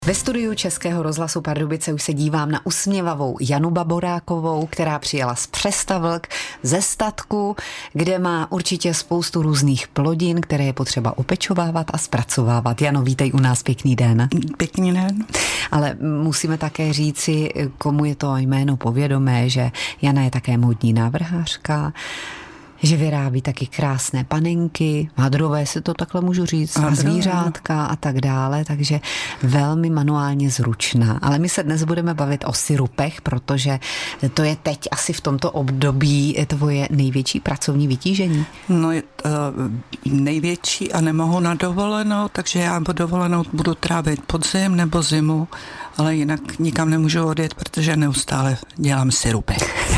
Ve studiu Českého rozhlasu Pardubice už se dívám na usměvavou Janu Baborákovou, která přijela z Přestavlk, ze statku, kde má určitě spoustu různých plodin, které je potřeba opečovávat a zpracovávat. Jano, vítej u nás, pěkný den. Pěkný den. Ale musíme také říci, komu je to jméno povědomé, že Jana je také módní návrhářka, že vyrábí taky krásné panenky, hadrové, si to takhle můžu říct, a zvířátka a tak dále, takže velmi manuálně zručná. Ale my se dnes budeme bavit o sirupech, protože to je teď asi v tomto období tvoje největší pracovní vytížení. No, největší a nemohu na dovolenou, takže já dovolenou budu trávit podzim nebo zimu, ale jinak nikam nemůžu odjet, protože neustále dělám sirupy.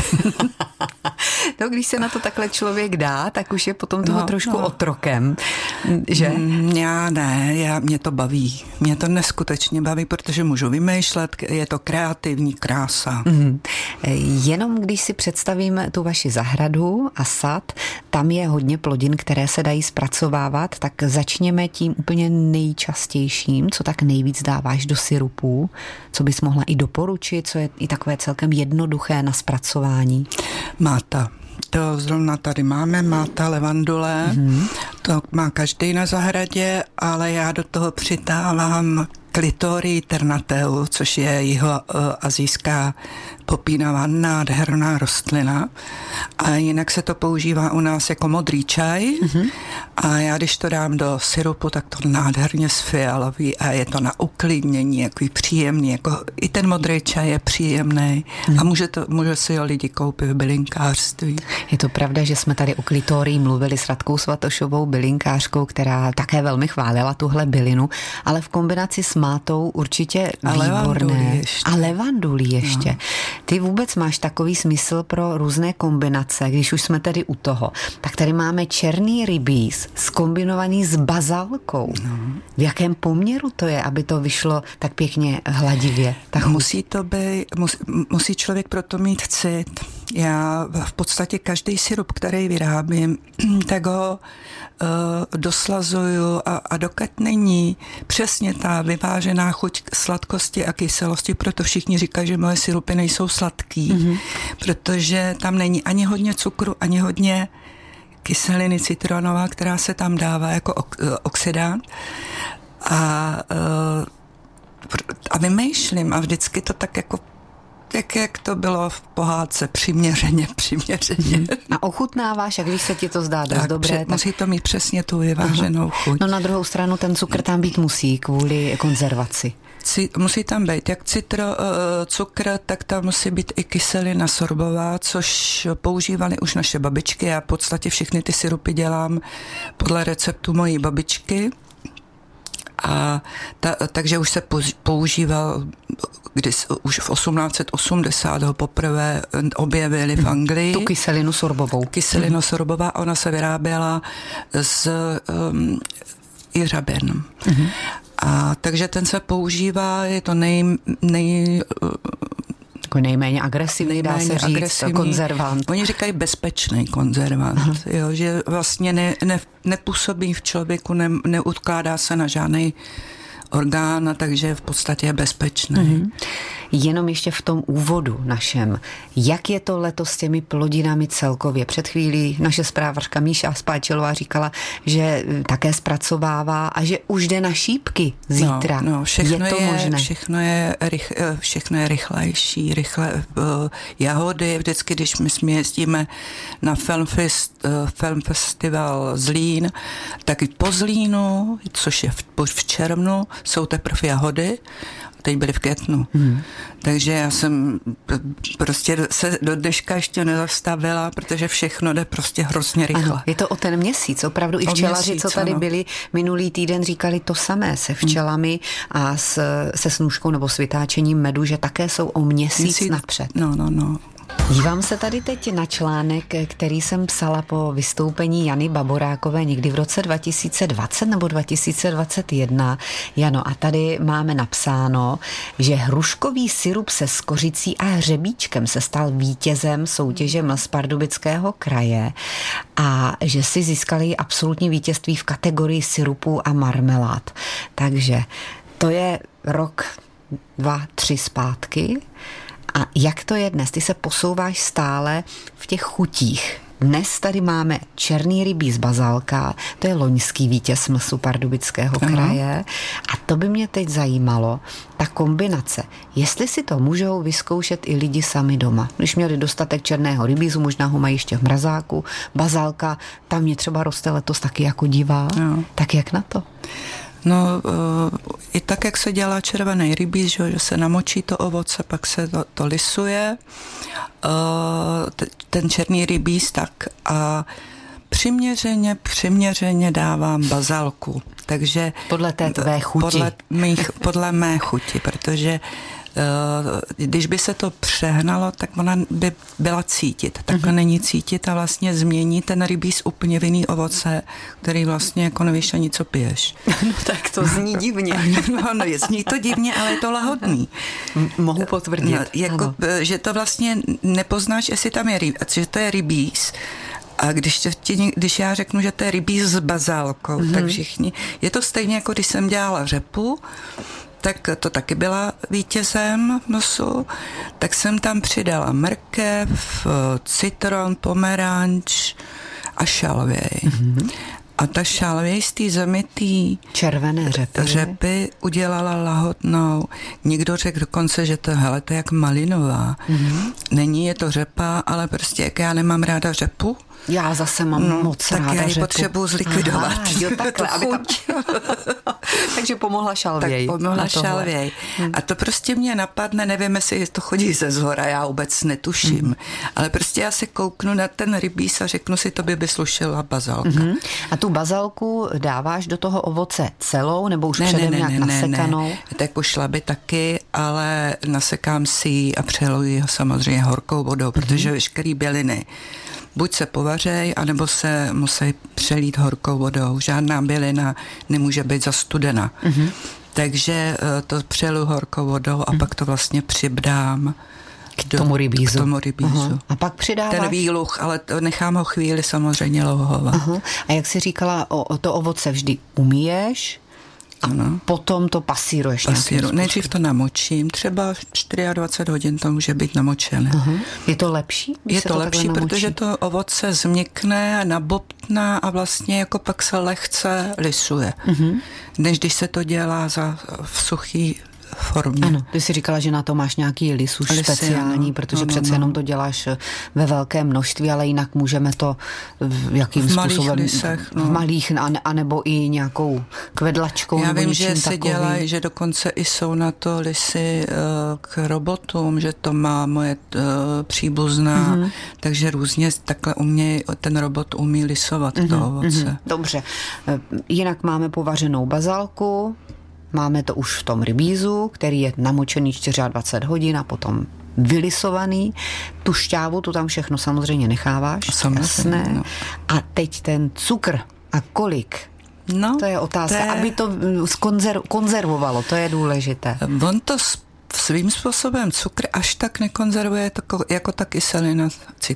No, když se na to takhle člověk dá, tak už je potom toho trošku otrokem, že? Mě to baví. Mě to neskutečně baví, protože můžu vymýšlet, je to kreativní krása. Jenom když si představím tu vaši zahradu a sad, tam je hodně plodin, které se dají zpracovávat, tak začněme tím úplně nejčastějším, co tak nejvíc dáváš do sirupů, co bys mohla i doporučit, co je i takové celkem jednoduché na zpracování. Máta. To zrovna tady máme, máta, levandule, to má každý na zahradě, ale já do toho přitávám Clitoria ternateu, což je jihoasijská popínavá nádherná rostlina. A jinak se to používá u nás jako modrý čaj. A já když to dám do sirupu, tak to nádherně sfialoví a je to na uklidnění, jaký příjemný. Jako i ten modrý čaj je příjemný a může si ho lidi koupit v bylinkářství. Je to pravda, že jsme tady o Clitorii mluvili s Radkou Svatošovou, bylinkářkou, která také velmi chválila tuhle bylinu, ale v kombinaci s mátou určitě výborné. A levandulí ještě. No. Ty vůbec máš takový smysl pro různé kombinace, když už jsme tady u toho. Tak tady máme černý rybíz zkombinovaný s bazalkou. No. V jakém poměru to je, aby to vyšlo tak pěkně hladivě? Tak musí člověk proto mít cit. Já v podstatě každý sirup, který vyrábím, tak ho doslazuju a dokud není přesně ta vyvážená chuť sladkosti a kyselosti, proto všichni říkají, že moje sirupy nejsou sladký, protože tam není ani hodně cukru, ani hodně kyseliny citronová, která se tam dává jako oxidant a vymýšlím a vždycky to tak jako jak to bylo v pohádce, přiměřeně. A ochutnáváš, a když se ti to zdá dost dobré, tak musí to mít přesně tu vyváženou chuť. No na druhou stranu ten cukr tam být musí kvůli konzervaci. Musí tam být jak cukr, tak tam musí být i kyselina sorbová, což používali už naše babičky. Já v podstatě všechny ty sirupy dělám podle receptu mojí babičky. Takže už se používal, už v 1880 ho poprvé objevili v Anglii. Tu kyselinu sorbovou. Kyselina sorbová, ona se vyráběla z jeřabin. A takže ten se používá, je to nejméně agresivní, dá se říct, konzervant. Oni říkají bezpečný konzervant, jo, že vlastně nepůsobí v člověku, neutkládá se na žádný orgán, takže v podstatě je bezpečný. Jenom ještě v tom úvodu našem, jak je to letos s těmi plodinami celkově? Před chvílí naše zprávařka Míša Spáčilová říkala, že také zpracovává a že už jde na šípky zítra. Všechno je to možné? Všechno je rychlejší. Jahody, vždycky, když my jezdíme na Film Festival Zlín, tak i po Zlínu, což je v červnu, jsou teprve jahody, teď byly v květnu. Takže já jsem prostě se do dneška ještě nezastavila, protože všechno jde prostě hrozně rychle. Ano, je to o ten měsíc, opravdu i včelaři, co tady byli minulý týden, říkali to samé se včelami a se snůškou nebo s vytáčením medu, že také jsou o měsíc napřed. No. Dívám se tady teď na článek, který jsem psala po vystoupení Jany Baborákové někdy v roce 2020 nebo 2021. Jano, a tady máme napsáno, že hruškový sirup se skořicí a hřebíčkem se stal vítězem soutěže Mls Pardubického kraje a že si získali absolutní vítězství v kategorii sirupů a marmelád. Takže to je rok, 2, 3 zpátky. A jak to je dnes? Ty se posouváš stále v těch chutích. Dnes tady máme černý rybí z bazálka, to je loňský vítěz MSu Pardubického kraje. A to by mě teď zajímalo, ta kombinace. Jestli si to můžou vyzkoušet i lidi sami doma. Když měli dostatek černého rybízu, možná ho mají ještě v mrazáku, bazálka, tam mě třeba roste letos taky jako divá. Tak jak na to? No, i tak, jak se dělá červený rybíz, že se namočí to ovoce, pak se to lisuje, ten černý rybíz, tak a přiměřeně dávám bazálku. Takže podle té tvé chuti. Podle mé chuti, protože když by se to přehnalo, tak ona by byla cítit. Takhle není cítit a vlastně změní ten rybíz úplně v jiný ovoce, který vlastně jako nevíš ani co piješ. No tak to zní divně. No, zní to divně, ale je to lahodný. Mohu potvrdit. No, že to vlastně nepoznáš, jestli tam je že to je rybíz. A když já řeknu, že to je rybíz s bazálkou, tak všichni, je to stejně jako když jsem dělala řepu, tak to taky byla vítězem MSu, tak jsem tam přidala mrkev, citron, pomeranč a šalvěj. A ta šalvěj z té zamitý červené řepy udělala lahodnou. Někdo řekl dokonce, že to je jak malinová. Není, je to řepa, ale prostě jak já nemám ráda řepu, já zase mám moc ráda tak já ji řepu. potřebuji zlikvidovat. Aha, jo, takhle, aby tam... Takže pomohla šalvěj. Tak pomohla šalvěj. A to prostě mě napadne, nevím, jestli to chodí ze zhora, já vůbec netuším. Ale prostě já se kouknu na ten rybíz a řeknu si, to by slušela bazálka. A tu bazálku dáváš do toho ovoce celou, nebo už předem nějak nasekanou? Ne. Tak pošla by taky, ale nasekám si ji a přeluji ho samozřejmě horkou vodou, protože veškerý běliny buď se povařej, anebo se musí přelít horkou vodou. Žádná bělina nemůže být zastudena. Takže to přelu horkou vodou a pak to vlastně přibdám k tomu rybízu. A pak přidáváš? Ten výluch, ale nechám ho chvíli samozřejmě louhovat. A jak jsi říkala, to ovoce vždy umíješ? A potom to pasíruješ. Nejdřív to namočím, třeba 24 hodin to může být namočené. Je to lepší? Je to lepší, protože to ovoce změkne, nabobtná a vlastně jako pak se lehce lisuje. Než když se to dělá v suchý formě. Ano, ty jsi říkala, že na to máš nějaký lis už speciální, protože přece jenom to děláš ve velké množství, ale jinak můžeme to jakým způsobem lisech, v malých, anebo i nějakou kvedlačkou. Já nebo vím, že takovým. se dělají, že dokonce i jsou na to lisy k robotům, že to má moje příbuzná, takže různě takhle ten robot umí lisovat to ovoce. Dobře. Jinak máme povařenou bazálku, máme to už v tom rybízu, který je namočený 24 hodin a potom vylisovaný. Tu šťávu, tu tam všechno samozřejmě necháváš. Jasné. No. A teď ten cukr. A kolik? No, to je otázka. Aby to konzervovalo, to je důležité. On to svým způsobem cukr až tak nekonzervuje jako ta kyselina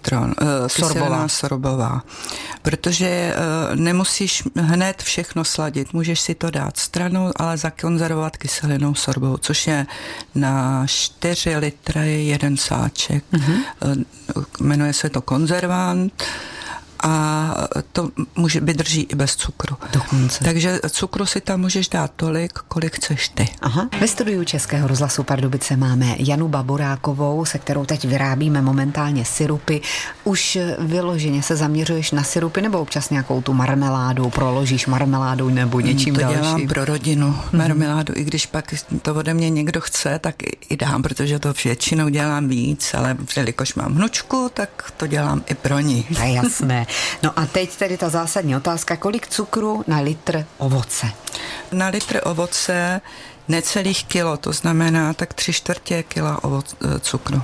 sorbová. Protože nemusíš hned všechno sladit. Můžeš si to dát stranou, ale zakonzervovat kyselinou sorbovou, což je na 4 litry 1 sáček. Jmenuje se to konzervant. A to vydrží i bez cukru. Dokonce. Takže cukru si tam můžeš dát tolik, kolik chceš ty. Ve studiu Českého rozhlasu Pardubice máme Janu Baburákovou, se kterou teď vyrábíme momentálně sirupy. Už vyloženě se zaměřuješ na sirupy nebo občas nějakou tu marmeládu, proložíš marmeládou nebo něčím dalším? To dělám pro rodinu, marmeládu, i když pak to ode mě někdo chce, tak i dám, protože to většinou dělám víc, ale jelikož mám vnučku, tak to dělám i pro ní. To je jasné. No a teď tedy ta zásadní otázka, kolik cukru na litr ovoce? Na litr ovoce necelých kilo, to znamená tak 3/4 kila cukru.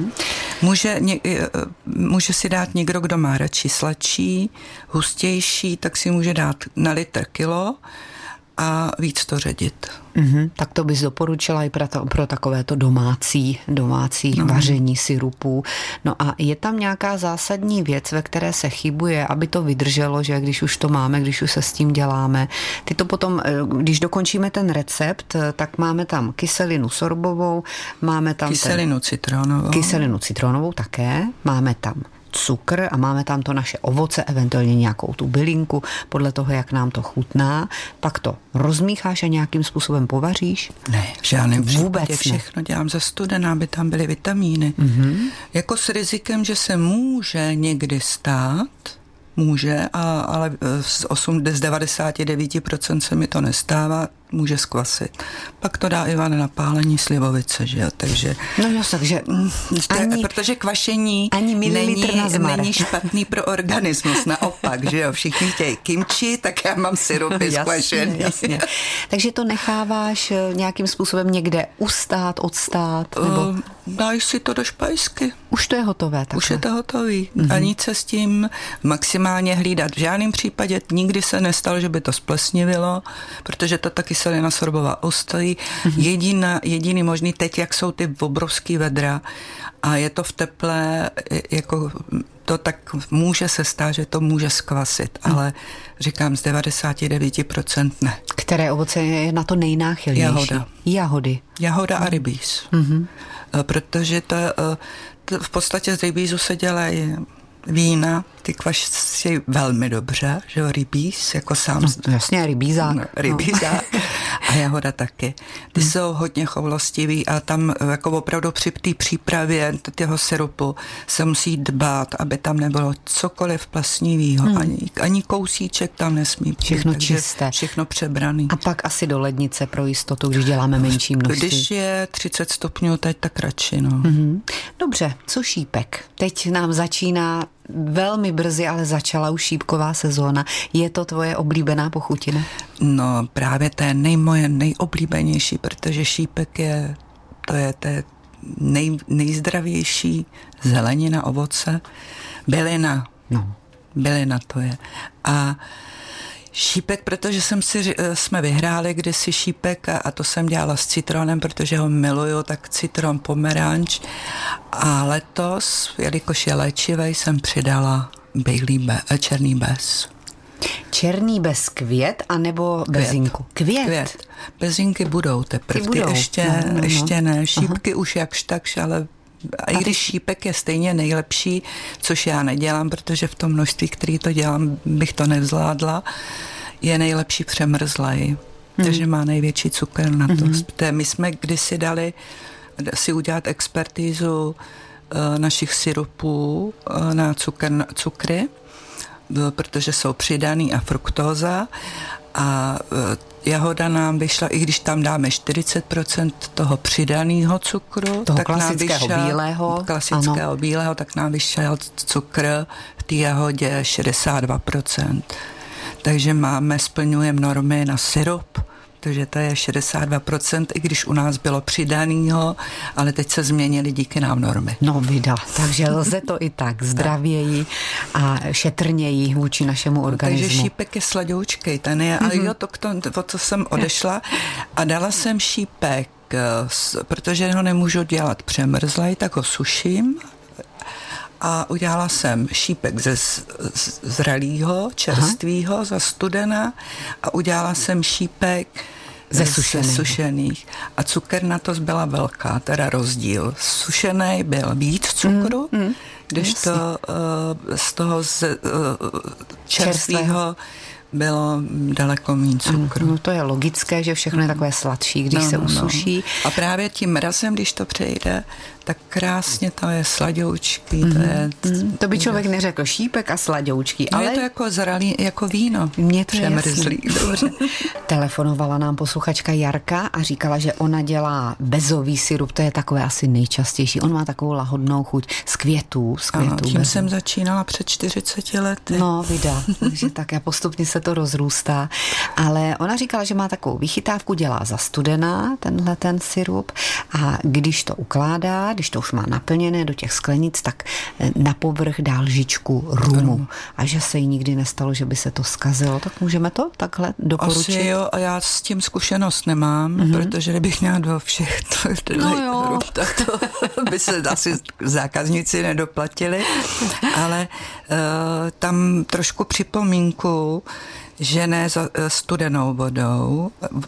Může si dát někdo, kdo má radši sladší, hustější, tak si může dát na litr kilo a víc to ředit. Tak to bys doporučila i pro takovéto domácí vaření syrupů. No a je tam nějaká zásadní věc, ve které se chybuje, aby to vydrželo, že když už to máme, když už se s tím děláme. Ty to potom, když dokončíme ten recept, tak máme tam kyselinu sorbovou, máme tam kyselinu citronovou také, máme tam cukr a máme tam to naše ovoce, eventuálně nějakou tu bylinku, podle toho, jak nám to chutná. Pak to rozmícháš a nějakým způsobem povaříš? Ne, v žádném případě všechno dělám za studená, aby tam byly vitamíny. Jako s rizikem, že se může někdy stát, ale z 99% se mi to nestává, může skvasit. Pak to dá Ivan na pálení slivovice, že jo, takže... No jo, takže... protože kvašení není špatný pro organismus, naopak, že jo, všichni chtějí kimči, tak já mám syrupy skvašený. Jasně. Takže to necháváš nějakým způsobem někde ustát, odstát, nebo... Dáš si to do špajsky. Už to je hotové. Takhle. Už je to hotový. A nic se s tím maximálně hlídat. V žádném případě nikdy se nestalo, že by to splesnivilo, protože to taky kyselina sorbová ustojí. Jediný možný teď, jak jsou ty obrovský vedra a je to v teple, jako to tak může se stát, že to může skvasit, ale říkám z 99% ne. Které ovoce je na to nejnáchylnější? Jahoda a rybíz. Protože to v podstatě z rybízu se dělají vína, ty kvaší velmi dobře, že jo, rybíz, jako sám. No, jasně, rybízák. Rybízák a jahoda taky. Ty jsou hodně choulostivý a tam jako opravdu při té přípravě toho syrupu se musí dbát, aby tam nebylo cokoliv plesnivýho, ani kousíček tam nesmí být. Všechno čisté. Všechno přebraný. A pak asi do lednice pro jistotu, když děláme menší množství. Když je 30 stupňů, teď tak radši, no. Dobře, co šípek? Teď nám začíná velmi brzy, ale začala už šípková sezóna. Je to tvoje oblíbená pochutina? No, právě to je moje nejoblíbenější, protože šípek je nejzdravější zelenina, ovoce, bylina. No. Bylina to je. A šípek, protože jsme vyhráli kdysi šípek a to jsem dělala s citronem, protože ho miluju, tak citron, pomeranč. A letos, jelikož je léčivý, jsem přidala černý bez. Černý bez květ, anebo bezinku? Květ. Bezinky budou teprve. Ty ještě ne. Šípky už jakž takž, ale i když šípek je stejně nejlepší, což já nedělám, protože v tom množství, který to dělám, bych to nevzládla, je nejlepší přemrzlej. Takže má největší cukr na to. My jsme kdysi dali si udělat expertízu našich syrupů na cukry, protože jsou přidaný a fruktóza a jahoda nám vyšla, i když tam dáme 40% toho přidaného cukru, toho tak klasického bílého, tak nám vyšel cukr v té jahodě 62%. Takže splňujeme normy na syrup, takže to je 62%, i když u nás bylo přidanýho, ale teď se změnily díky nám normy. No vida, takže lze to i tak zdravěji a šetrněji vůči našemu organismu. Takže šípek je sladoučkej, ten je, ale jo, o co jsem odešla a dala jsem šípek, protože ho nemůžu dělat přemrzlej, tak ho suším a udělala jsem šípek ze zralýho, čerstvýho, za studena a udělala jsem šípek ze sušených. A cukr na to byla velká, teda rozdíl. Sušený byl víc cukru, když to z toho čerstvého bylo daleko méně cukru. No to je logické, že všechno je takové sladší, když se usuší. A právě tím mrazem, když to přejde, tak krásně to je sladoučký. To by člověk neřekl šípek a sladoučký. Ale je to jako zralý, jako víno. Mně to přemrzlý. Dobře. Telefonovala nám posluchačka Jarka a říkala, že ona dělá bezový syrup, to je takové asi nejčastější. On má takovou lahodnou chuť z květů. Tím jsem začínala před 40 lety. No, vida. Takže tak a postupně se to rozrůstá. Ale ona říkala, že má takovou vychytávku, dělá za studená ten syrup a když to ukládá, když to už má naplněné do těch sklenic, tak na povrch dá lžičku rumu. A že se jí nikdy nestalo, že by se to zkazilo, tak můžeme to takhle doporučit? Asi jo, a já s tím zkušenost nemám, protože kdybych měla do všech rum, tak to by se asi zákazníci nedoplatili, ale tam trošku připomínku, že ne za studenou vodou,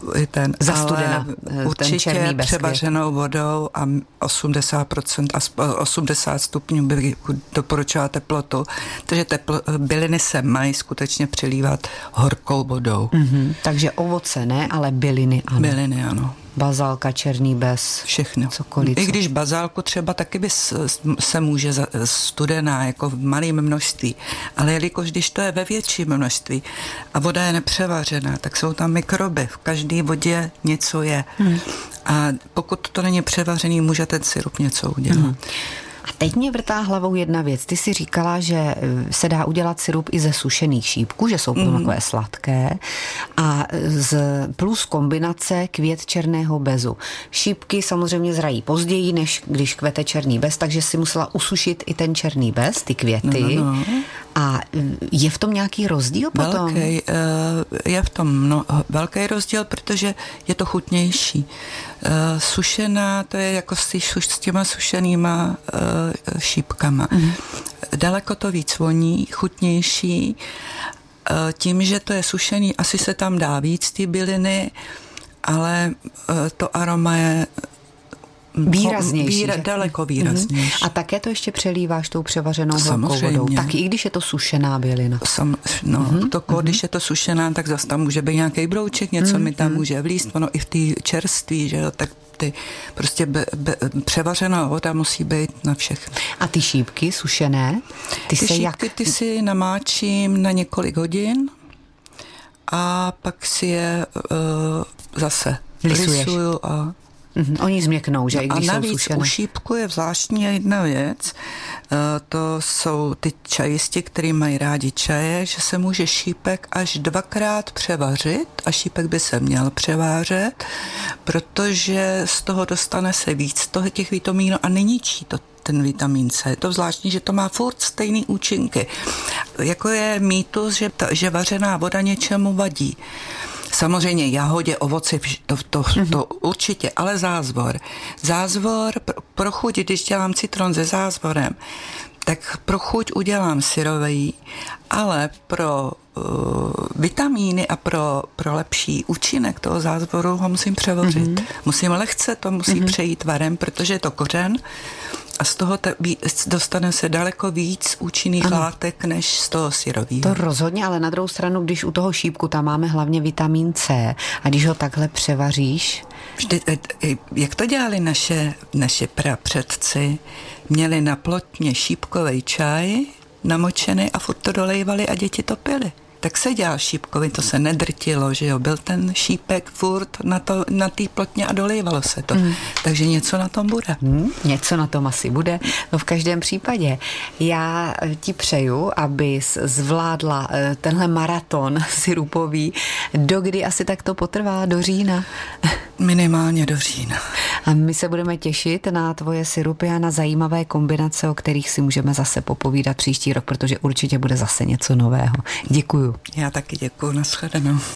ale určitě převařenou vodou a 80% a 80 stupňů by doporučila teplotu. Takže byliny se mají skutečně přilívat horkou vodou. Takže ovoce ne, ale byliny ano. Byliny ano. Bazálka, černý bez, všechno. Cokoliv. I když bazálku třeba taky by se může studená, jako v malém množství, ale jelikož když to je ve větším množství a voda je nepřevařená, tak jsou tam mikroby. V každé vodě něco je. A pokud to není převařený, může ten sirup něco udělat. A teď mě vrtá hlavou jedna věc. Ty jsi říkala, že se dá udělat sirup i ze sušených šípků, že jsou potom takové sladké. A plus kombinace květ černého bezu. Šípky samozřejmě zrají později, než když kvete černý bez, takže si musela usušit i ten černý bez, ty květy. A je v tom nějaký rozdíl potom? Je v tom velký rozdíl, protože je to chutnější. Sušená, to je jako s těma sušenýma šípkama. Daleko to víc voní, chutnější. Tím, že to je sušený, asi se tam dá víc ty byliny, ale to aroma je výraznější. Daleko výraznější. A také to ještě přelíváš tou převařenou horkou vodou. Tak i když je to sušená bylina. Když je to sušená, tak zase tam může být nějaký brouček, něco mi tam může vlízt, ono i v té čerství, že jo, tak ty prostě převařená voda musí být na všechno. A ty šípky sušené? Ty šípky ty si namáčím na několik hodin a pak si je zase lisuju a oni změknou, že i když jsou sušené. A navíc u šípku je zvláštní jedna věc, to jsou ty čajisti, který mají rádi čaje, že se může šípek až 2krát převařit a šípek by se měl převářet, protože z toho dostane se víc těch vitamínů a neničí to ten vitamin C. Je to zvláštní, že to má furt stejný účinky. Jako je mýtus, že vařená voda něčemu vadí. Samozřejmě jahodě, ovoci, to určitě, ale zázvor. Zázvor pro chuť, když dělám citron se zázvorem, tak pro chuť udělám syrový, ale pro vitamíny a pro lepší účinek toho zázvoru ho musím převařit. Musím lehce, to musí přejít varem, protože je to kořen a z toho dostane se daleko víc účinných látek, než z toho syrového. To rozhodně, ale na druhou stranu, když u toho šípku tam máme hlavně vitamin C a když ho takhle převaříš... Jak to dělali naše prapředci? Měli na plotně šípkovej čaj namočený a furt to dolejvali a děti to pili. Tak se dělal šípkový, to se nedrtilo, že jo, byl ten šípek furt na té plotně a dolejvalo se to. Takže něco na tom bude. Něco na tom asi bude. No v každém případě já ti přeju, abys zvládla tenhle maraton sirupový. Dokdy asi tak to potrvá? Do října? Minimálně do října. A my se budeme těšit na tvoje sirupy a na zajímavé kombinace, o kterých si můžeme zase popovídat příští rok, protože určitě bude zase něco nového. Děkuju. Já taky děkuju, nashledanou.